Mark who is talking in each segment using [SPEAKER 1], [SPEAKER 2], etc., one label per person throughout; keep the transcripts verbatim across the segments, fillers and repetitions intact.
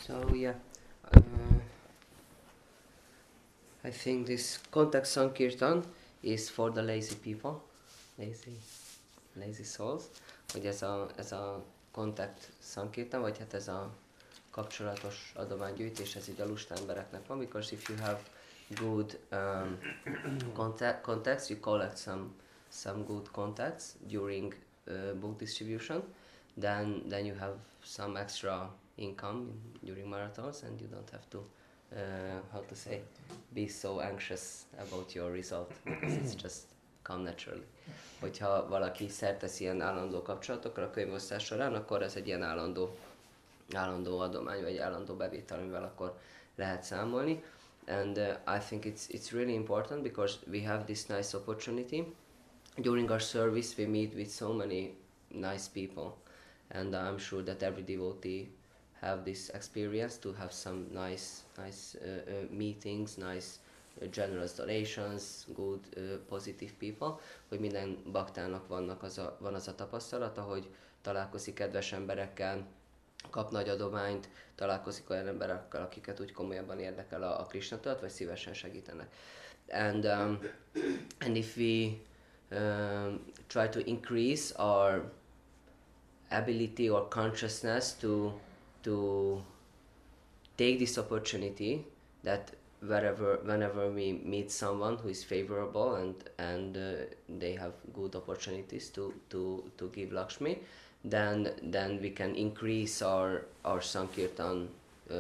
[SPEAKER 1] So yeah, uh, I think this contact Sankirtan is for the lazy people, lazy, lazy souls, hogy ez a, ez a contact Sankirtan, vagy hát ez a kapcsolatos adománygyűjtés, ez így a lusta embereknek van, because if you have good um, contact, contacts, you collect some some good contacts during uh, book distribution, then then you have some extra income during marathons, and you don't have to uh, how to say be so anxious about your result, because it's just come naturally. Hogyha valaki szertesz ilyen állandó kapcsolatokra a könyvosztás során, akkor ez egy ilyen állandó állandó adomány, vagy állandó bevétel, amivel akkor lehet számolni. And uh, I think it's it's really important because we have this nice opportunity. During our service we meet with so many nice people, and I'm sure that every devotee have this experience to have some nice nice uh, uh, meetings, nice uh, generous donations, good uh, positive people, hogy minden baktának vannak az a, van az a tapasztalata, hogy találkozik kedves emberekkel, kap nagy adományt, találkozik olyan emberekkel, akiket úgy komolyabban érdekel a, a Krishna tudat, vagy szívesen segítenek. And, um, and if we um, try to increase our ability or consciousness to, to take this opportunity that wherever, whenever we meet someone who is favorable and, and uh, they have good opportunities to, to, to give Lakshmi, then then we can increase our our Sankirtan uh,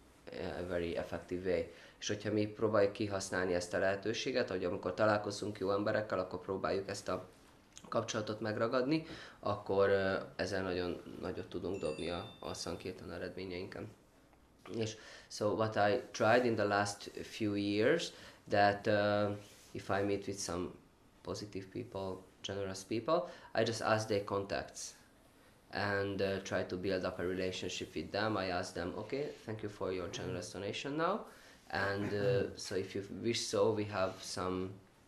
[SPEAKER 1] a very effective way. És hogyha mi próbáljuk kihasználni ezt a lehetőséget, hogy amikor találkozunk jó emberekkel, akkor próbáljuk ezt a kapcsolatot megragadni, akkor uh, ezzel nagyon nagyot tudunk dobni a, a Sankirtan eredményeinken. És so what I tried in the last few years, that uh, if I meet with some positive people, generous people, I just ask their contacts and uh, try to build up a relationship with them. I ask them, okay, thank you for your generous donation now, and uh, so if you wish so, we have some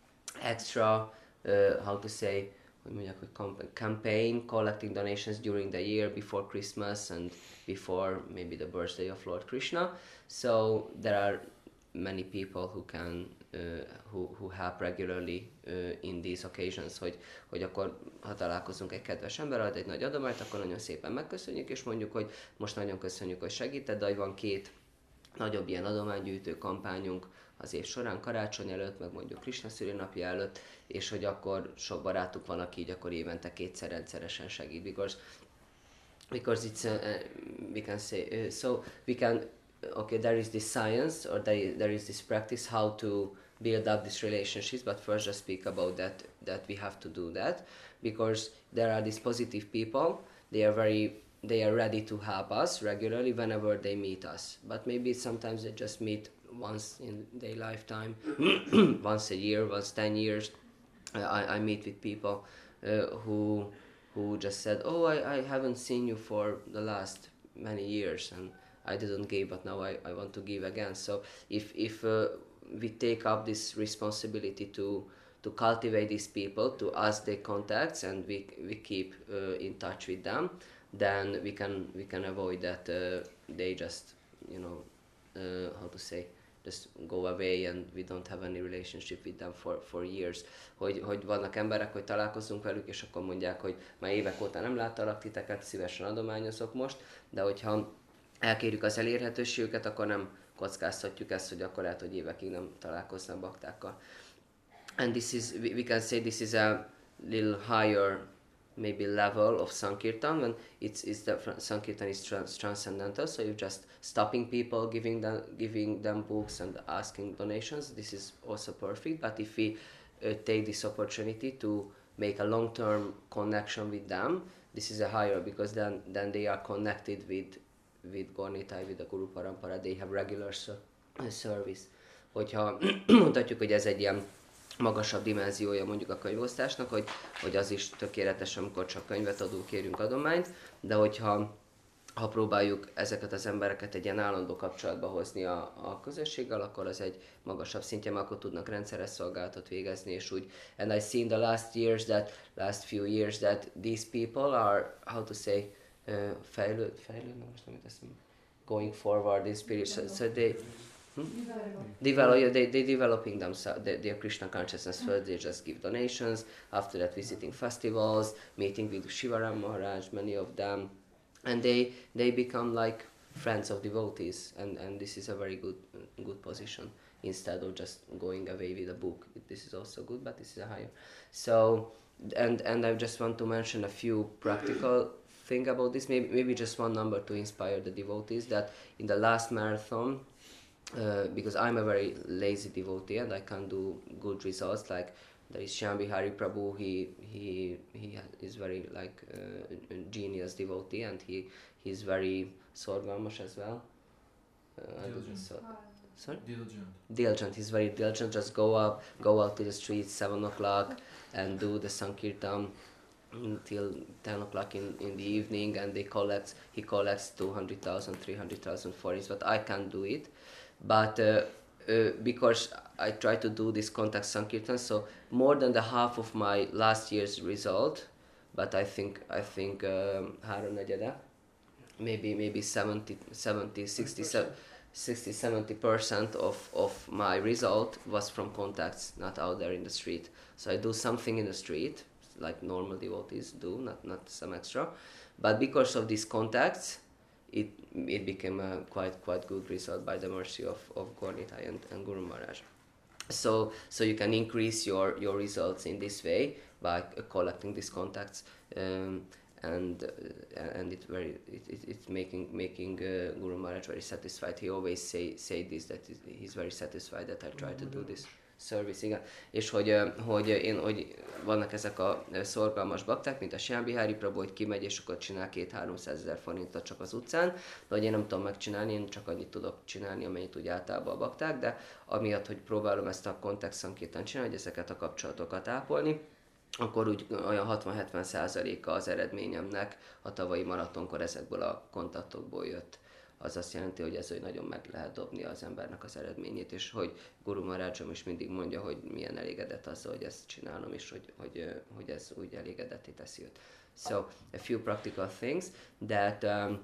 [SPEAKER 1] extra, uh, how to say, hogy mondják, hogy campaign collecting donations during the year before Christmas and before maybe the birthday of Lord Krishna. So there are many people who can uh, who, who help regularly uh, in these occasions, hogy, hogy akkor ha találkozunk egy kedves emberrel, ad egy nagy adományt, akkor nagyon szépen megköszönjük, és mondjuk, hogy most nagyon köszönjük, hogy segíted, de hogy van két nagyobb ilyen adománygyűjtő kampányunk az év során, karácsony előtt, meg mondjuk Krishna szülinapja előtt, és hogy akkor sok barátuk van, aki így akkor évente kétszer rendszeresen segít, because, because it's, uh, we can say, uh, so we can, okay, there is this science, or there is, there is this practice how to build up these relationships, but first just speak about that, that we have to do that, because there are these positive people, they are very, they are ready to help us regularly whenever they meet us, but maybe sometimes they just meet once in their lifetime, once a year, once ten years. I, I meet with people uh, who who just said, oh, I, I haven't seen you for the last many years, and I didn't give, but now I, I want to give again. So if if uh, we take up this responsibility to to cultivate these people, to ask their contacts, and we we keep uh, in touch with them, then we can we can avoid that uh, they just, you know, uh, how to say, just go away and we don't have any relationship with them for, for years. Hogy, hogy vannak emberek, hogy találkozunk velük, és akkor mondják, hogy már évek óta nem láttalak titeket, szívesen adományozok most, de hogyha elkérjük az elérhetőségüket, akkor nem kockáztatjuk ezt, hogy akkor lehet, hogy évekig nem találkoznak baktákkal. And this is, we, we can say this is a little higher maybe level of Sankirtan, when it's, it's the Sankirtan is trans- transcendental, so you're just stopping people, giving them, giving them books and asking donations. This is also perfect, but if we uh, take this opportunity to make a long-term connection with them, this is a higher, because then, then they are connected with with Gornitai, with the Guru Parampara, they have regular ser- service. Hogyha mondhatjuk, hogy ez egy ilyen magasabb dimenziója mondjuk a könyvosztásnak, hogy, hogy az is tökéletes, amikor csak könyvet adunk, kérünk adományt, de hogyha ha próbáljuk ezeket az embereket egy ilyen állandó kapcsolatba hozni a, a közösséggel, akkor az egy magasabb szintje, mert akkor tudnak rendszeres szolgálatot végezni, és úgy. And I see in the last years that, last few years that these people are, how to say, uh, fejlőd, fejlőd, most nem teszem, going forward in spirit. So, so they hmm? develop. Yeah, they they developing themselves, their, their Krishna consciousness first. They just give donations. After that, visiting festivals, meeting with Shivaram Maharaj, many of them, and they they become like friends of devotees, and and this is a very good good position instead of just going away with a book. This is also good, but this is a higher. So and and I just want to mention a few practical thing about this. Maybe maybe just one number to inspire the devotees. That in the last marathon, uh, because I'm a very lazy devotee and I can't do good results. Like there is Shyam Hari Prabhu. He he he is very like uh, a genius devotee, and he he's very sorgvamos as well. Uh, I do this, so, sorry?
[SPEAKER 2] Diligent.
[SPEAKER 1] Diligent. He's very diligent. Just go up, go out to the streets seven o'clock, and do the Sankirtan until ten o'clock in, in the evening, and they collect. He collects two hundred thousand, three hundred thousand for it, but I can't do it. But uh, uh, because I try to do this contact Sankirtan, so more than the half of my last year's result, but I think I think um, háromnegyede, maybe maybe seventy, seventy, sixty, sixty, seventy percent of, of my result was from contacts, not out there in the street. So I do something in the street, like normal devotees do, not, not some extra. But because of these contacts, it it became a quite quite good result by the mercy of, of Gaur Nitai and, and Guru Maharaj. So so you can increase your, your results in this way by uh, collecting these contacts. Um, and uh, and it very it, it, it's making making uh, Guru Maharaj very satisfied. He always say say this, that he's very satisfied that I try to do this service. Igen. És hogy, hogy én hogy vannak ezek a szorgalmas bakták, mint a Shyam Hari Prabhu, hogy kimegy és akkor csinál két-háromszázezer forintot csak az utcán, de hogy én nem tudom megcsinálni, én csak annyit tudok csinálni, amennyit úgy általában a bakták, de amiatt, hogy próbálom ezt a contact Sankirtan csinálni, hogy ezeket a kapcsolatokat ápolni, akkor úgy olyan hatvan-hetven százaléka az eredményemnek a tavalyi maratonkor ezekből a kontaktokból jött. Az azt jelenti, hogy ez hogy nagyon meg lehet dobni az embernek az eredményét, és hogy Guru Maharajom is mindig mondja, hogy milyen elégedett azzal, hogy ezt csinálom, és hogy, hogy, hogy ez úgy elégedetté teszi őt. So, a few practical things that um,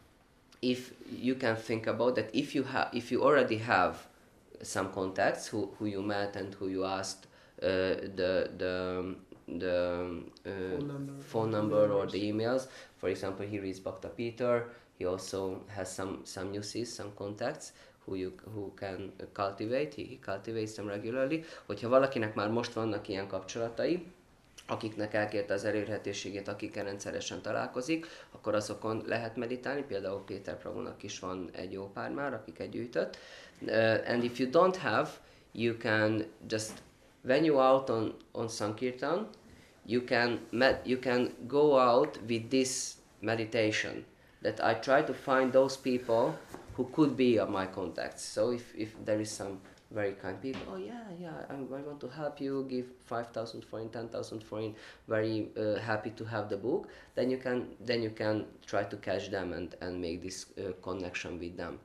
[SPEAKER 1] if you can think about that, if you have, if you already have some contacts who, who you met and who you asked uh, the the the uh,
[SPEAKER 3] phone number,
[SPEAKER 1] phone number or the emails. For example, here is Bhakta Peter. He also has some some newsies, some contacts who you who can cultivate. He, he cultivates them regularly. Hogyha valakinek már most vannak ilyen kapcsolatai, akiknek elkérte az elérhetőségét, akikkel rendszeresen találkozik, akkor azokon lehet meditálni. Például Péter Prabhunak is van egy jó pár már, akiket gyűjtött. Uh, and if you don't have, you can just, when you out on, on Sankirtan, you can med- you can go out with this meditation. That I try to find those people who could be of my contacts. So if, if there is some very kind people, oh yeah, yeah, I, I want to help you, give five thousand forint, ten thousand forint, very uh, happy to have the book, then you can then you can try to catch them and, and make this uh, connection with them.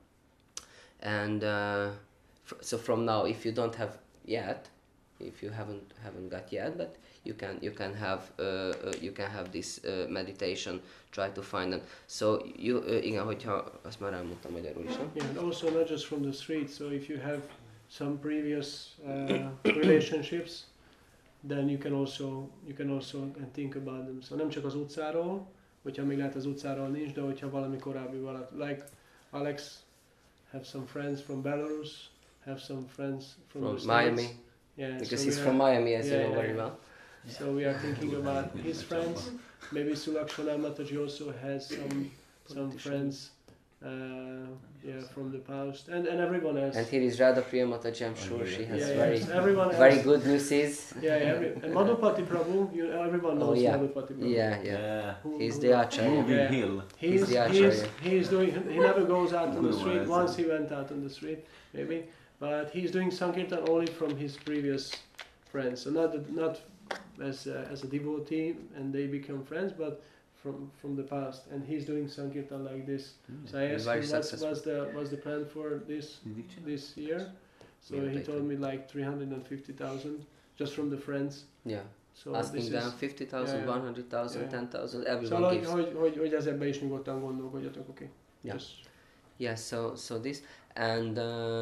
[SPEAKER 1] And uh, f- so from now, if you don't have yet, if you haven't haven't got yet, but you can you can have uh, uh, you can have this uh, meditation, try to find them. So you uh, igen, hogyha azt már elmondtam magyarul is, nem?
[SPEAKER 3] Yeah, and also not just from the street. So if you have some previous uh, relationships, then you can also you can also think about them. So nem csak az utcáról, hogyha még lehet az utcáról nincs, de hogyha valami korábbi valaki, like Alex have some friends from Belarus, have some friends from,
[SPEAKER 1] From
[SPEAKER 3] the
[SPEAKER 1] Miami.
[SPEAKER 3] States. Yeah,
[SPEAKER 1] Because
[SPEAKER 3] so
[SPEAKER 1] he's
[SPEAKER 3] we
[SPEAKER 1] from
[SPEAKER 3] are-
[SPEAKER 1] Miami, as
[SPEAKER 3] yeah,
[SPEAKER 1] you know
[SPEAKER 3] yeah,
[SPEAKER 1] very
[SPEAKER 3] yeah.
[SPEAKER 1] well.
[SPEAKER 3] So we are thinking about his friends. Maybe Sulakshana Mataji also has some some friends, uh, yeah, from the past, and and everyone else.
[SPEAKER 1] And here is Radha Priya Mataji, I'm sure she has
[SPEAKER 3] Yeah, yeah,
[SPEAKER 1] very
[SPEAKER 3] so everyone
[SPEAKER 1] very
[SPEAKER 3] else.
[SPEAKER 1] good newsies.
[SPEAKER 3] Yeah, yeah. Every, and Madhupati Prabhu, you, everyone knows
[SPEAKER 1] Oh, yeah.
[SPEAKER 3] Madhupati Prabhu.
[SPEAKER 1] Yeah, yeah.
[SPEAKER 2] Yeah.
[SPEAKER 3] Who-
[SPEAKER 1] He's
[SPEAKER 3] who-
[SPEAKER 1] the Acharya.
[SPEAKER 2] Moving
[SPEAKER 3] Yeah.
[SPEAKER 2] hill.
[SPEAKER 3] He's,
[SPEAKER 1] He's the
[SPEAKER 3] he's,
[SPEAKER 1] Acharya.
[SPEAKER 3] he's doing, he never goes out on the
[SPEAKER 2] Guru
[SPEAKER 3] street.
[SPEAKER 2] Maharaj.
[SPEAKER 3] Once he went out on the street, maybe. But he's doing Sankirtan only from his previous friends. So not, the- not as, a, as a devotee and they become friends, but from, from the past. And he's doing Sankirtan like this. So I
[SPEAKER 1] He's
[SPEAKER 3] asked
[SPEAKER 1] very
[SPEAKER 3] him what's,
[SPEAKER 1] successful.
[SPEAKER 3] what's, the, what's the plan for this, this year. So
[SPEAKER 1] Yeah,
[SPEAKER 3] he
[SPEAKER 1] later.
[SPEAKER 3] told me like three hundred fifty thousand just from the friends.
[SPEAKER 1] Yeah.
[SPEAKER 3] So
[SPEAKER 1] Asking
[SPEAKER 3] this
[SPEAKER 1] them
[SPEAKER 3] is,
[SPEAKER 1] fifty thousand,
[SPEAKER 3] yeah, yeah.
[SPEAKER 1] one hundred thousand,
[SPEAKER 3] Yeah, yeah.
[SPEAKER 1] ten thousand,
[SPEAKER 3] szóval,
[SPEAKER 1] everyone
[SPEAKER 3] hogy,
[SPEAKER 1] gives.
[SPEAKER 3] hogy, hogy, hogy ezekben is nyugodtan gondolkodjatok, oké? Okay?
[SPEAKER 1] Yeah.
[SPEAKER 3] Just
[SPEAKER 1] Yeah, so so this and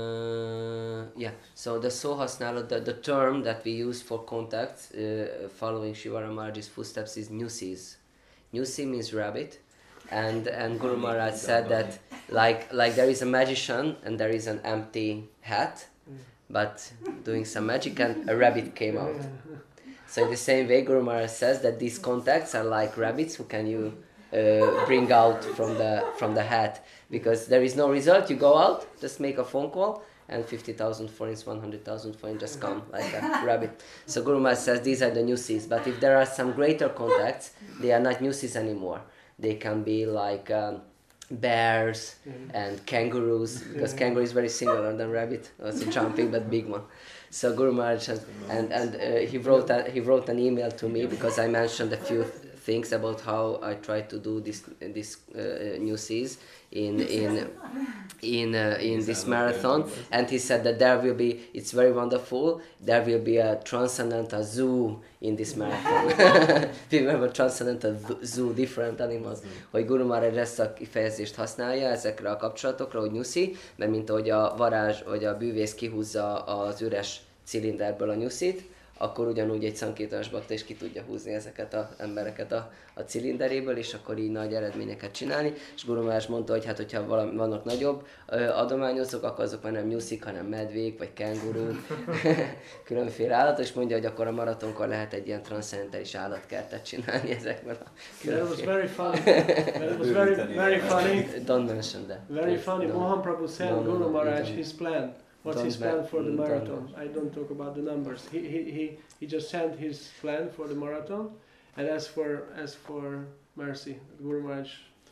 [SPEAKER 1] uh, yeah, so the szó használat, the, the term that we use for contacts uh, following Shivara Maharaj's footsteps is Nusis. Nusi means rabbit, and and Guru Maharaj said that like like there is a magician and there is an empty hat, but doing some magic and a rabbit came out. So in the same way, Guru Maharaj says that these contacts are like rabbits who can you uh, bring out from the from the hat, because there is no result. You go out, just make a phone call, and fifty thousand forints, one hundred thousand forints just come like a rabbit. So Guru Maharaj says these are the Nusis, but if there are some greater contacts, they are not Nusis anymore. They can be like um, bears and kangaroos, because kangaroo is very similar than rabbit, also jumping but big one. So Guru Maharaj has, and and uh, he wrote a, he wrote an email to me because I mentioned a few th- things about how I try to do this this uh, new seas in in in uh, in this marathon, and he said that there will be, it's very wonderful, there will be a transcendental zoo in this marathon. We have a transcendental zoo, different animals. Hogy Guru Maharaj ezt a kifejezést használja ezekre a kapcsolatokra, hogy nyuszi, mert mint ahogy a varázs, vagy a bűvész kihúzza az üres cilinderből a nyuszit, akkor ugyanúgy egy szankirtanos bakta is ki tudja húzni ezeket az embereket a, a cilinderéből, és akkor így nagy eredményeket csinálni. És Guru Maharaj mondta, hogy hát, hogyha valami, vannak nagyobb ö, adományozók, akkor azok már nem nyuszik, hanem medvék, vagy kenguruk, különféle állatok, és mondja, hogy akkor a maratonkor lehet egy ilyen transzcendentális állatkertet csinálni ezekből a
[SPEAKER 3] különféle. That was very funny. That was very, very funny.
[SPEAKER 1] Don't mention that.
[SPEAKER 3] Very funny.
[SPEAKER 1] No.
[SPEAKER 3] Mohan Prabhu sent
[SPEAKER 1] No, no,
[SPEAKER 3] Guru
[SPEAKER 1] no,
[SPEAKER 3] Maharaj
[SPEAKER 1] don't.
[SPEAKER 3] his plan. What's
[SPEAKER 1] Don't
[SPEAKER 3] his plan for the
[SPEAKER 1] don't
[SPEAKER 3] marathon? I don't talk about the numbers. He, he he he just sent his plan for the marathon, and as for as for mercy, Guru Maharaj,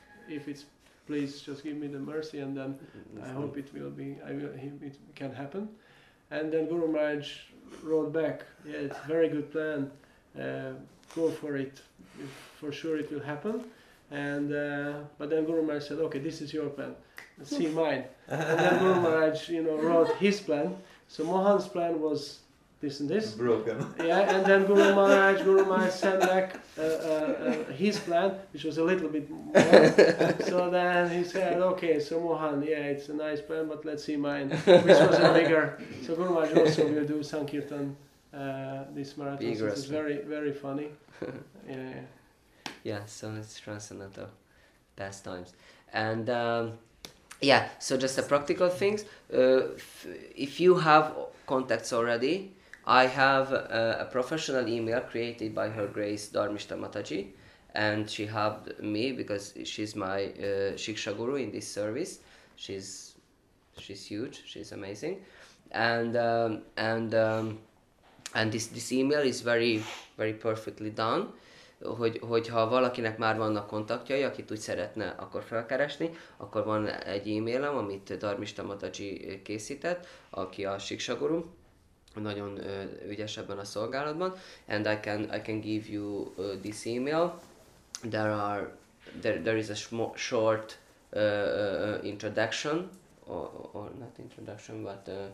[SPEAKER 3] if it's please just give me the mercy, and then I hope it will be. I will. It can happen, and then Guru Maharaj wrote back. Yeah, it's a very good plan. Uh, go for it. For sure, it will happen. And uh, but then Guru Maharaj said, okay, this is your plan. See mine. And then Guru Maharaj, you know, wrote his plan. So Mohan's plan was this and this.
[SPEAKER 2] Broken.
[SPEAKER 3] Yeah, and then Guru Maharaj, Guru Maharaj sent back uh, uh, uh, his plan, which was a little bit more. So then he said, okay, so Mohan, yeah, it's a nice plan, but let's see mine, which was a bigger. So Guru Maharaj also will do Sankirtan uh, this marathon. So it's very, very funny. Yeah.
[SPEAKER 1] Yeah, so it's transcendental pastimes. And um, yeah, so just the practical things. Uh, f- if you have contacts already, I have a, a professional email created by Her Grace Dharmishta Mataji, and she helped me because she's my uh, Shiksha Guru in this service. She's she's huge, she's amazing. And um, and um, and this, this email is very, very perfectly done. Hogy, hogyha valakinek már vannak kontaktjai, akit úgy szeretne akkor felkeresni, akkor van egy e-mailem, amit Dharmishta Mataji készített, aki a Shiksha Guru, nagyon uh, ügyes ebben a szolgálatban, and I can I can give you uh, this email. There are there there is a sm- short uh, uh, introduction, or, or not introduction, but uh,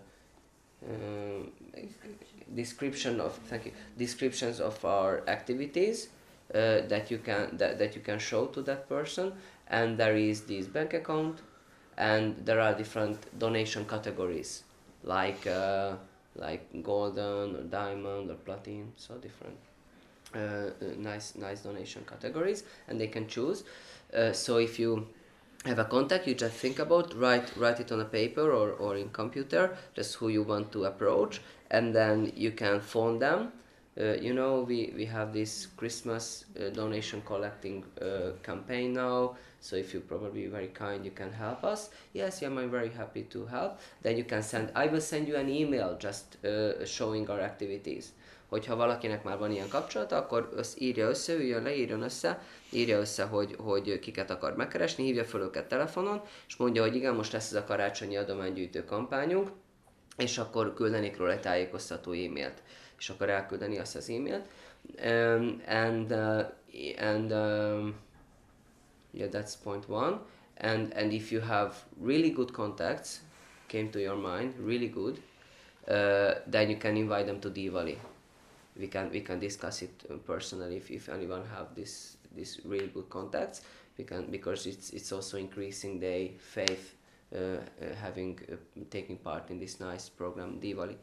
[SPEAKER 1] uh, description of thank you descriptions of our activities. Uh, that you can that, that you can show to that person, and there is this bank account, and there are different donation categories like uh, like golden or diamond or platinum, so different uh, uh, nice nice donation categories, and they can choose. Uh, so if you have a contact, you just think about write write it on a paper or, or in computer, just who you want to approach, and then you can phone them. Uh, you know, we, we have this Christmas uh, donation collecting uh, campaign now, so if you probably very kind, you can help us. Yes, yeah, I'm very happy to help. Then you can send, I will send you an email just uh, showing our activities. Hogyha valakinek már van ilyen kapcsolata, akkor össz, írja össze, üljön le, írjon össze, írja össze, hogy, hogy kiket akar megkeresni, hívja föl őket telefonon, és mondja, hogy igen, most lesz ez a karácsonyi adománygyűjtő kampányunk, és akkor küldenék róla egy tájékoztató e-mailt. És akkor elküldeni azt az e-mailt. Um, and uh, and um, yeah, that's point one. And and if you have really good contacts, came to your mind, really good, uh, then you can invite them to Diwali. We can we can discuss it personally if, if anyone have this this really good contacts. We can, because it's it's also increasing their faith uh, uh, having uh, taking part in this nice program Diwali.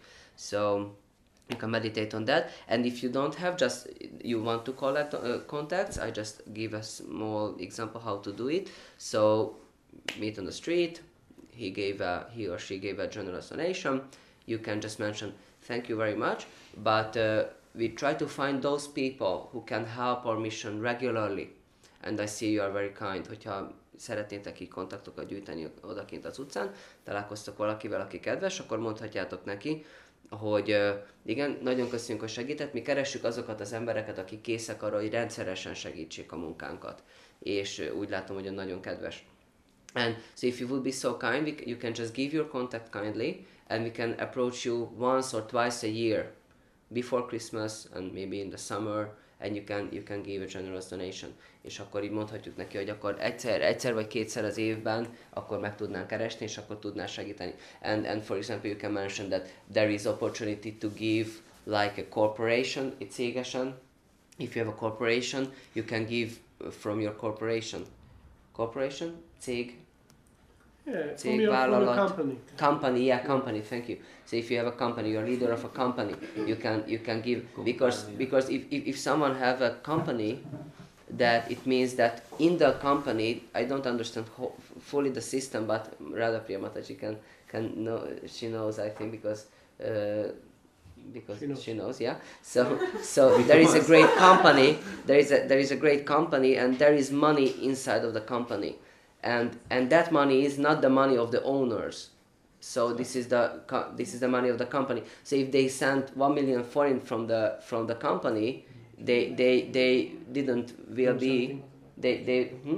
[SPEAKER 1] So you can meditate on that, and if you don't have, just you want to collect uh, contacts, I just give a small example how to do it. So meet on the street, he gave a, he or she gave a generous donation, you can just mention thank you very much, but uh, we try to find those people who can help our mission regularly, and I see you are very kind. Hogyha szeretnétek így kontaktokat gyűjteni odakint az utcán, találkoztok valakivel, aki kedves, akkor mondhatjátok neki, hogy uh, igen, nagyon köszönjük, hogy segített, mi keressük azokat az embereket, akik készek arra, hogy rendszeresen segítsék a munkánkat. És uh, úgy látom, hogy nagyon kedves. And so if you would be so kind, we, you can just give your contact kindly, and we can approach you once or twice a year, before Christmas and maybe in the summer, and you can you can give a generous donation. És akkor így mondhatjuk neki, hogy akkor egyszer, egyszer vagy kétszer az évben, akkor meg tudnánk keresni, és akkor tudnál segíteni. And, and for example, you can mention that there is opportunity to give like a corporation, egy cégesen. If you have a corporation, you can give from your corporation. Corporation? Cég?
[SPEAKER 3] Yeah,
[SPEAKER 1] Cég,
[SPEAKER 3] from your,
[SPEAKER 1] vállalat,
[SPEAKER 3] from your company.
[SPEAKER 1] Company, yeah, company. Thank you. So if you have a company, you're leader of a company, you can you can give because because if, if, if someone have a company, that it means that in the company, I don't understand ho- fully the system, but Radha Priya Mataji can can know, she knows, I think, because uh, because she knows. she knows, yeah. So so there is a great company, there is a there is a great company, and there is money inside of the company. And and that money is not the money of the owners, so this is the co- this is the money of the company. So if they sent one million forint from the from the company, they they they didn't will be they they hmm?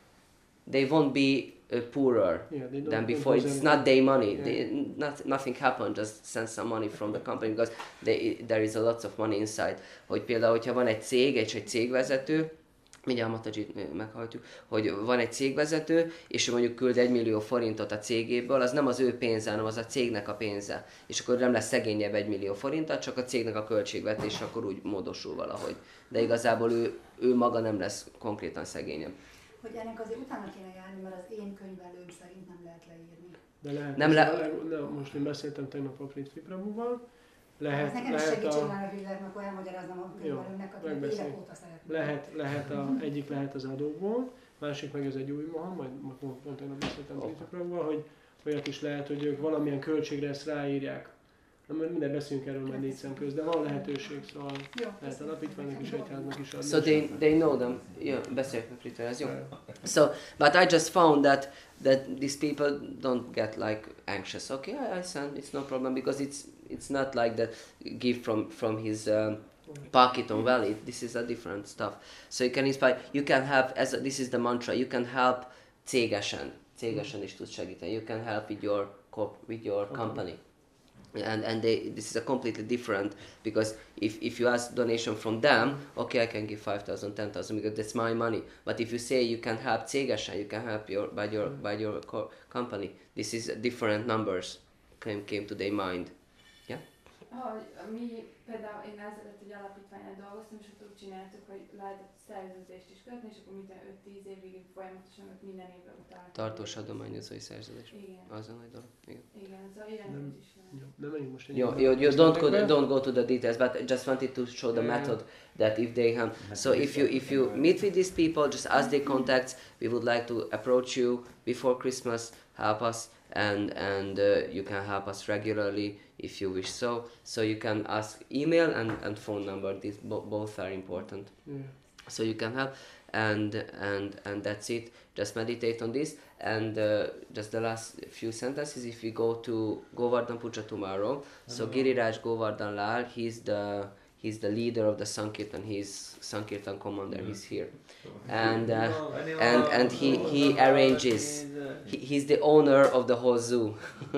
[SPEAKER 1] they won't be uh, poorer
[SPEAKER 3] yeah, they don't,
[SPEAKER 1] than before. It's
[SPEAKER 3] anything.
[SPEAKER 1] not their money.
[SPEAKER 3] Yeah.
[SPEAKER 1] They, not, nothing happened. Just send some money from the company because they, there is a lots of money inside. Hogy például, hogyha van egy cég, és egy cégvezető, mindjárt Matajit meghallgatjuk, hogy van egy cégvezető, és ő mondjuk küld egy millió forintot a cégéből, az nem az ő pénze, hanem az a cégnek a pénze. És akkor nem lesz szegényebb egy millió forinttal, csak a cégnek a költségvetés akkor úgy módosul valahogy. De igazából ő, ő maga nem lesz konkrétan szegényebb.
[SPEAKER 2] Hogy ennek azért utána kéne járni, mert az én könyvelőm szerint nem lehet leírni.
[SPEAKER 3] De lehet.
[SPEAKER 1] Nem le...
[SPEAKER 3] le... ne, most én beszéltem tegnap a Prithvi Prabhuval.
[SPEAKER 2] Lehet, nekem is segítségem, hogy lehet akkor elmagyaráznom a könyvelőmnek, akinek évek óta szeretném.
[SPEAKER 3] Lehet, lehet a, egyik lehet az adókból, másik meg ez egy új mohon, majd pont tegnap beszéltem Prithvi Prabhuval, hogy olyat is lehet, hogy ők valamilyen költségre ezt ráírják. Nem, minden beszélünk erről majd négy szem közt, de van lehetőség, szóval
[SPEAKER 2] jó,
[SPEAKER 3] lehet alapítványnak is, egyháznak is adni.
[SPEAKER 1] So they, they know them. Yeah, beszéljük meg Prithvi, ez jó. So, but I just found that that these people don't get like anxious. Okay, I, I send, it's no problem because it's it's not like that give from from his um, pocket on wallet. This is a different stuff. So you can inspire, you can help, as a, this is the mantra, you can help cégesen. Cégesen is tudsz segíteni. You can help with your corp, with your company. And and they, this is a completely different, because if, if you ask donation from them, okay, I can give five thousand, ten thousand because that's my money. But if you say you can help cégesen, you can help your by your by your co- company. This is different numbers came came to their mind. Yeah.
[SPEAKER 4] Hogy mi például én ezelőtt egy alapítványon dolgoztam, és ott úgy csináltuk, hogy lehetett szerződést is kötni, és akkor minden öt-tíz évig folyamatosan minden évben utaltuk.
[SPEAKER 1] Tartós adományozói szerződés.
[SPEAKER 4] Igen.
[SPEAKER 1] Az a nagy dolog. Igen.
[SPEAKER 4] Igen, szóval ilyen is lehet.
[SPEAKER 3] Nem menjünk most
[SPEAKER 1] You, you, you don't go don't go to the details, but I just wanted to show the
[SPEAKER 3] Yeah.
[SPEAKER 1] method that if they have. So if you if you meet with these people, just ask their contacts. We would like to approach you before Christmas. Help us, and and uh, you can help us regularly if you wish. So so you can ask email and, and phone number. These bo- both are important.
[SPEAKER 3] Yeah.
[SPEAKER 1] So you can help, and and and that's it. Just meditate on this, and uh, just the last few sentences. If we go to Govardhan Puja tomorrow, so Giriraj Govardhan Lal, he's the he's the leader of the Sankirtan. He's Sankirtan commander. He's here, and uh, and and he he arranges. He, he's the owner of the whole zoo,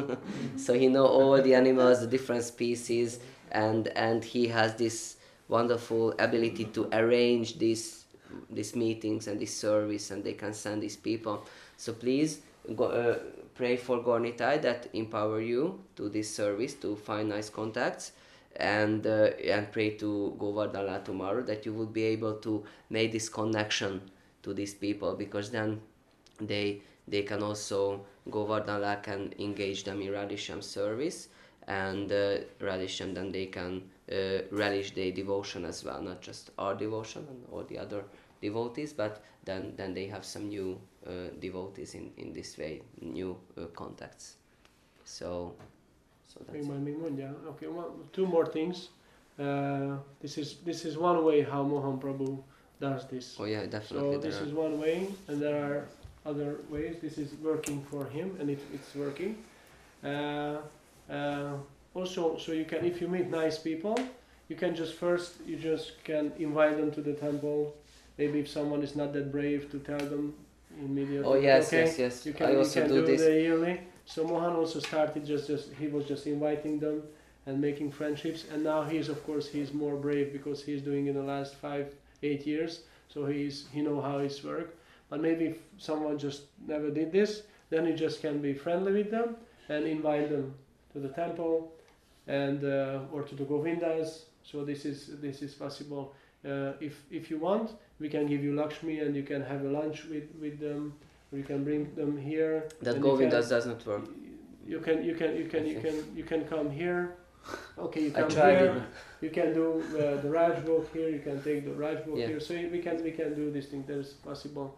[SPEAKER 1] so he know all the animals, the different species, and and he has this wonderful ability to arrange these these meetings and this service, and they can send these people. So please go, uh, pray for Gornitai that empower you to this service to find nice contacts, and uh, and pray to Govardhan Lal tomorrow that you will be able to make this connection to these people, because then they they can also Govardhan can engage them in Radisham service, and uh, Radisham then they can uh, relish their devotion as well, not just our devotion and all the other devotees, but then, then they have some new uh, devotees in, in this way, new uh, contacts. So, so that's
[SPEAKER 3] Remind me, yeah. Okay, one, two more things. Uh, this is this is one way how Mohan Prabhu does this.
[SPEAKER 1] Oh yeah, definitely.
[SPEAKER 3] So this
[SPEAKER 1] are.
[SPEAKER 3] is one way, and there are other ways. This is working for him, and it, it's working. Uh, uh, also, so you can, if you meet nice people, you can just first, you just can invite them to the temple. Maybe if someone is not that brave to tell them immediately.
[SPEAKER 1] Oh yes,
[SPEAKER 3] okay,
[SPEAKER 1] yes, yes.
[SPEAKER 3] you can,
[SPEAKER 1] I also
[SPEAKER 3] you can
[SPEAKER 1] do,
[SPEAKER 3] do
[SPEAKER 1] this.
[SPEAKER 3] the yearly. So Mohan also started just, just he was just inviting them and making friendships, and now he's of course he's more brave because he's doing it in the last five, eight years. So he's he know how it's work. But maybe if someone just never did this, then you just can be friendly with them and invite them to the temple and uh, or to the Govindas. So this is this is possible. Uh, if if you want, we can give you Lakshmi and you can have a lunch with with them. Or you can bring them here.
[SPEAKER 1] That
[SPEAKER 3] and
[SPEAKER 1] Govindas
[SPEAKER 3] you can,
[SPEAKER 1] does not work.
[SPEAKER 3] You can you can you can you can you can come here. Okay, you
[SPEAKER 1] I
[SPEAKER 3] come
[SPEAKER 1] tried
[SPEAKER 3] here.
[SPEAKER 1] it.
[SPEAKER 3] You can do uh, the Raj book here. You can take the Raj book
[SPEAKER 1] Yeah.
[SPEAKER 3] here. So we can we can do this thing. There's possible.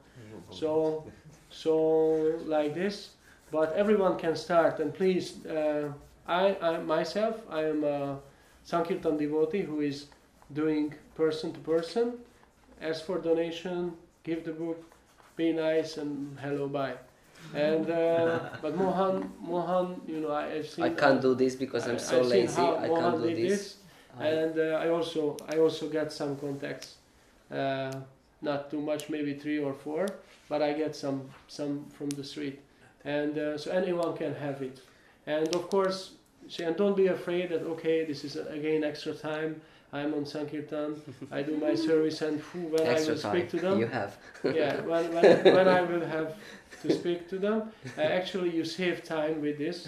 [SPEAKER 3] So so like this. But everyone can start. And please, uh, I I myself I am a Sankirtan devotee who is doing person to person. Ask for donation. Give the book. Be nice and hello, bye. And uh, but Mohan, Mohan, you know, I, I've seen.
[SPEAKER 1] I can't
[SPEAKER 3] uh,
[SPEAKER 1] do this because I'm
[SPEAKER 3] I-
[SPEAKER 1] so
[SPEAKER 3] I've seen
[SPEAKER 1] lazy.
[SPEAKER 3] how
[SPEAKER 1] I
[SPEAKER 3] Mohan
[SPEAKER 1] can't do
[SPEAKER 3] did
[SPEAKER 1] this. I-
[SPEAKER 3] And uh, I also, I also get some contacts. Uh, not too much, maybe three or four, but I get some, some from the street. And uh, so anyone can have it. And of course, see, and don't be afraid that okay, this is uh, again extra time. I'm on Sankirtan. I do my service, and whew, when I
[SPEAKER 1] Extra
[SPEAKER 3] will
[SPEAKER 1] time.
[SPEAKER 3] speak to them,
[SPEAKER 1] You have.
[SPEAKER 3] yeah, when, when, when I will have to speak to them, uh, actually you save time with this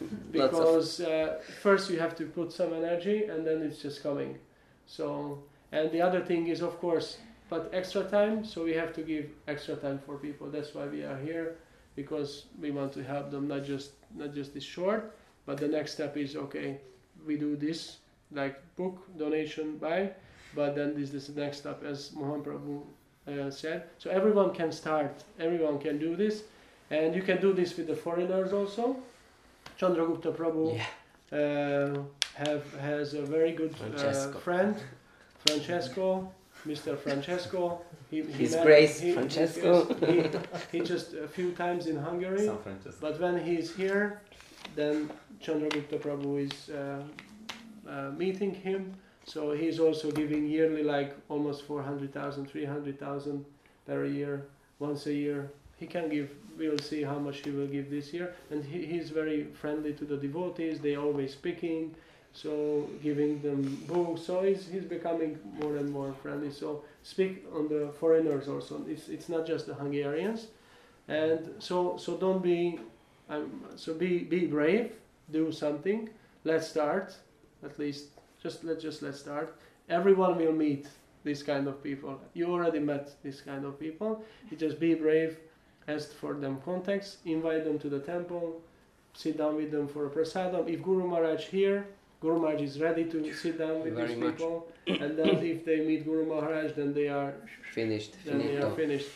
[SPEAKER 3] because uh, first you have to put some energy and then it's just coming. So, and the other thing is of course, but extra time, so we have to give extra time for people. That's why we are here, because we want to help them, not just not just this short, but the next step is okay, we do this, like book, donation, buy, but then this, this is the next step, as Mohan Prabhu uh, said. So everyone can start, everyone can do this, and you can do this with the foreigners also. Chandragupta Prabhu
[SPEAKER 1] Yeah.
[SPEAKER 3] uh, have has a very good uh,
[SPEAKER 1] Francesco.
[SPEAKER 3] friend, Francesco, Mister Francesco. He, he
[SPEAKER 1] His
[SPEAKER 3] met-
[SPEAKER 1] Grace
[SPEAKER 3] he-
[SPEAKER 1] Francesco.
[SPEAKER 3] He, he just a few times in Hungary.
[SPEAKER 5] San Francisco.
[SPEAKER 3] But when he's here, then Chandragupta Prabhu is uh, uh, meeting him. So he's also giving yearly like almost four hundred thousand, three hundred thousand per year, once a year. He can give, we'll see how much he will give this year. And he, he's very friendly to the devotees, they always speaking, so giving them books. So he's, he's becoming more and more friendly. So speak on the foreigners also. It's, it's not just the Hungarians. And so so don't be, um, so be be brave, do something. Let's start, at least just let just let's start. Everyone will meet this kind of people. You already met this kind of people. You just be brave, ask for them contacts, invite them to the temple, sit down with them for a prasadam. If Guru Maharaj here, Guru Maharaj is ready to sit down with
[SPEAKER 1] Very
[SPEAKER 3] these
[SPEAKER 1] much.
[SPEAKER 3] people, and then if they meet Guru Maharaj, then they are
[SPEAKER 1] Finished.
[SPEAKER 3] then they are
[SPEAKER 1] Finito.
[SPEAKER 3] finished.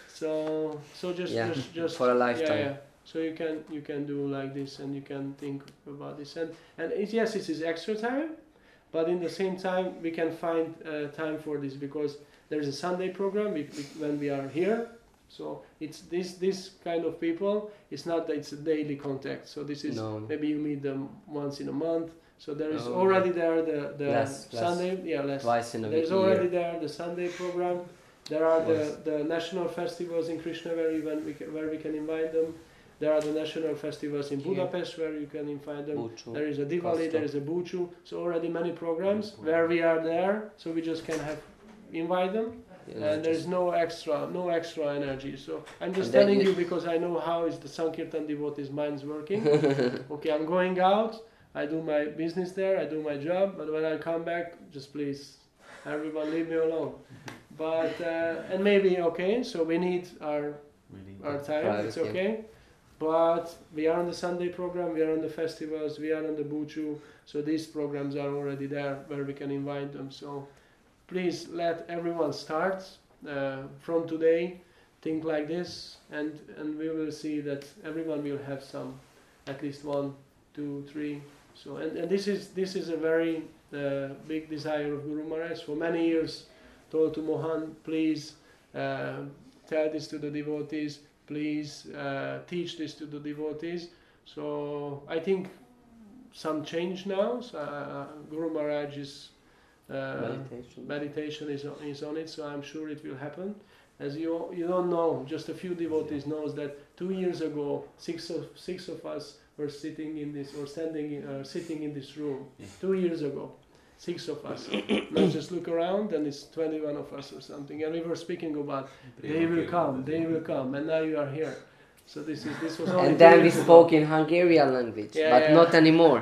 [SPEAKER 3] So so just
[SPEAKER 1] Yeah,
[SPEAKER 3] just just
[SPEAKER 1] for a lifetime.
[SPEAKER 3] Yeah, yeah. So you can you can do like this, and you can think about this, and and it, yes, it is extra time, but in the same time we can find uh, time for this because there is a Sunday program we, we, when we are here. So it's this this kind of people. It's not that it's a daily contact. So this is
[SPEAKER 1] No.
[SPEAKER 3] maybe you meet them once in a month. So there is
[SPEAKER 1] No.
[SPEAKER 3] already there the the
[SPEAKER 1] Less, less.
[SPEAKER 3] Sunday yeah less.
[SPEAKER 1] Twice in a
[SPEAKER 3] There's
[SPEAKER 1] year.
[SPEAKER 3] already there the Sunday program. There are the,
[SPEAKER 1] Yes.
[SPEAKER 3] the national festivals in Krishnaveri when we can, where we can invite them. There are the national festivals in
[SPEAKER 1] Here.
[SPEAKER 3] Budapest where you can invite them.
[SPEAKER 1] Bucu.
[SPEAKER 3] There is a Diwali,
[SPEAKER 1] Kasta.
[SPEAKER 3] there is a Buchu. So already many programs where we are there. So we just can have invite them,
[SPEAKER 1] Yeah,
[SPEAKER 3] and there is no extra no extra energy. So I'm just
[SPEAKER 1] And then
[SPEAKER 3] telling
[SPEAKER 1] you-
[SPEAKER 3] you because I know how is the Sankirtan devotees' minds working. Okay, I'm going out. I do my business there. I do my job. But when I come back, just please, everyone leave me alone. But uh, and maybe okay, so we need our our time,
[SPEAKER 1] Private,
[SPEAKER 3] it's
[SPEAKER 1] yeah.
[SPEAKER 3] okay. But we are on the Sunday program, we are on the festivals, we are on the Buchu, so these programs are already there where we can invite them. So please let everyone start uh, from today, think like this, and, and we will see that everyone will have some, at least one, two, three. So and, and this is this is a very uh, big desire of Guru Maharaj. For many years, told to Mohan, please uh, tell this to the devotees. Please uh, teach this to the devotees. So I think some change now. So, uh, Guru Maharaj's uh,
[SPEAKER 1] Meditation.
[SPEAKER 3] meditation is on, is on it. So I'm sure it will happen. As you you don't know, just a few devotees knows that two years ago, six of six of us were sitting in this or standing in, uh, sitting in this room.
[SPEAKER 5] Yeah.
[SPEAKER 3] Two years ago, six of us. Now just look around, and it's twenty-one of us or something. And we were speaking about they will come, they will come, and now you are here. So this is this was. Only
[SPEAKER 1] And then
[SPEAKER 3] two
[SPEAKER 1] we
[SPEAKER 3] years ago.
[SPEAKER 1] spoke in Hungarian language,
[SPEAKER 3] Yeah,
[SPEAKER 1] but
[SPEAKER 3] yeah.
[SPEAKER 1] not anymore.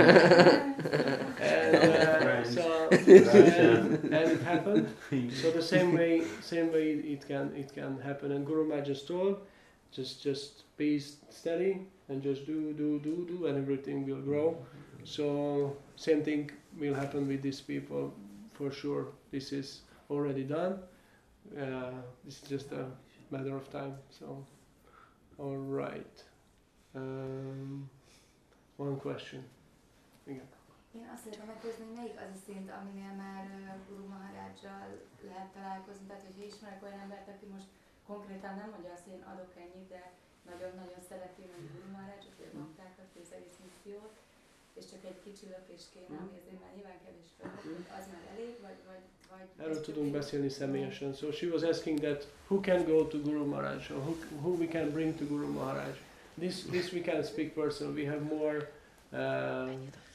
[SPEAKER 3] And, uh, so and, and it happened. So the same way, same way it can it can happen. And Guru Maharaj just told, just just be steady and just do do do do, and everything will grow. So same thing will happen with these people for sure. This is already done. Uh, it's just a matter of time. So all right. Um, one question. Igen.
[SPEAKER 2] Én azt szeretném megkérdezni, hogy melyik az a szint, aminél már uh, Guru Maharajjal lehet találkozni, tehát hogyha ismerek olyan embert, aki most konkrétan nem mondja azt, hogy én adok ennyit, de nagyon-nagyon szereti meg Guru Maharajot, vagy a baktákat, vagy az egész missziót, és csak egy kicsi lökés kéne, ami azért már nyilván kevés feladat, az már elég, vagy... vagy, vagy
[SPEAKER 3] Erről tudunk beszélni személyesen. So she was asking that who can go to Guru Maharaj, or who, who we can bring to Guru Maharaj. This, this we can speak personally. We have more uh,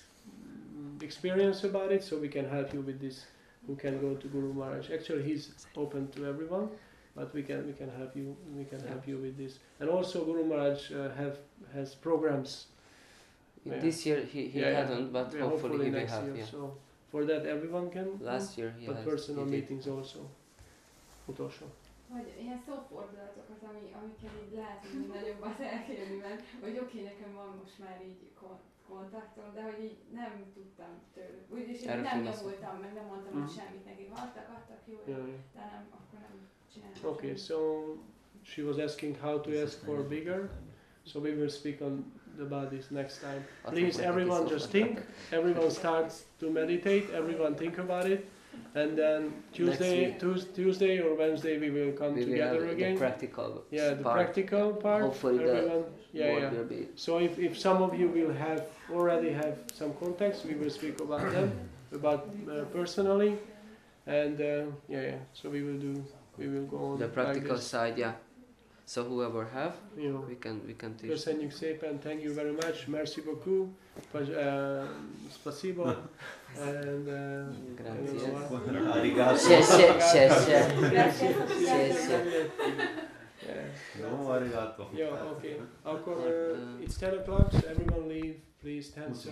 [SPEAKER 3] experience about it, so we can help you with this. Who can go to Guru Maharaj? Actually, he's open to everyone, but we can we can help you. We can help you with this. And also, Guru Maharaj uh, have has programs. Yeah.
[SPEAKER 1] This year he, he
[SPEAKER 3] Yeah, yeah.
[SPEAKER 1] hadn't, but
[SPEAKER 3] Yeah,
[SPEAKER 1] hopefully, he will
[SPEAKER 3] next
[SPEAKER 1] have.
[SPEAKER 3] year.
[SPEAKER 1] Yeah.
[SPEAKER 3] So for that, everyone can.
[SPEAKER 1] Last
[SPEAKER 3] go,
[SPEAKER 1] year he
[SPEAKER 3] but
[SPEAKER 1] has.
[SPEAKER 3] personal
[SPEAKER 1] he did.
[SPEAKER 3] meetings also. Utolsó.
[SPEAKER 4] Vagy ilyen szófordulatokat, ami, amikkel így lehet hogy nagyobbat elkérni, mert hogy oké, nekem van most már így kon- kontaktom, de hogy így nem tudtam tőlük. Úgyis én
[SPEAKER 1] Erről
[SPEAKER 4] nem
[SPEAKER 1] fogom
[SPEAKER 4] nyomultam, meg nem mondtam
[SPEAKER 3] Mhm.
[SPEAKER 4] hogy semmit nekik. Adtak, adtak, jó,
[SPEAKER 3] Yeah, yeah.
[SPEAKER 4] de nem, akkor nem csináltam.
[SPEAKER 3] Okay, so she was asking how to ask for bigger. So we will speak on about this next time. Please, everyone just think. Everyone starts to meditate. Everyone think about it, and then Tuesday,
[SPEAKER 1] week.
[SPEAKER 3] Tues- Tuesday or Wednesday we will come
[SPEAKER 1] We will
[SPEAKER 3] together
[SPEAKER 1] have
[SPEAKER 3] again.
[SPEAKER 1] the practical
[SPEAKER 3] Yeah, the
[SPEAKER 1] part.
[SPEAKER 3] practical part.
[SPEAKER 1] Hopefully the
[SPEAKER 3] everyone. Yeah,
[SPEAKER 1] board
[SPEAKER 3] yeah.
[SPEAKER 1] will be.
[SPEAKER 3] So if, if some of you will have already have some contacts, we will speak about them, about uh, personally, and uh, yeah, yeah. So we will do. We will go on
[SPEAKER 1] The
[SPEAKER 3] like
[SPEAKER 1] practical
[SPEAKER 3] this.
[SPEAKER 1] side, yeah. So whoever have,
[SPEAKER 3] You know.
[SPEAKER 1] we can we can teach.
[SPEAKER 3] Köszönjük szépen, thank you very much, merci beaucoup, Paz- uh, spasibo, and uh,
[SPEAKER 1] Gracias.
[SPEAKER 3] you know what?
[SPEAKER 5] Arigato.
[SPEAKER 1] Yes, yes, yes, yes.
[SPEAKER 4] Gracias.
[SPEAKER 1] Yes, yes.
[SPEAKER 3] Yeah.
[SPEAKER 5] No, arigato.
[SPEAKER 3] Yeah, okay. Akkor
[SPEAKER 1] Uh,
[SPEAKER 3] uh, it's ten o'clock, so everyone leave, please, ten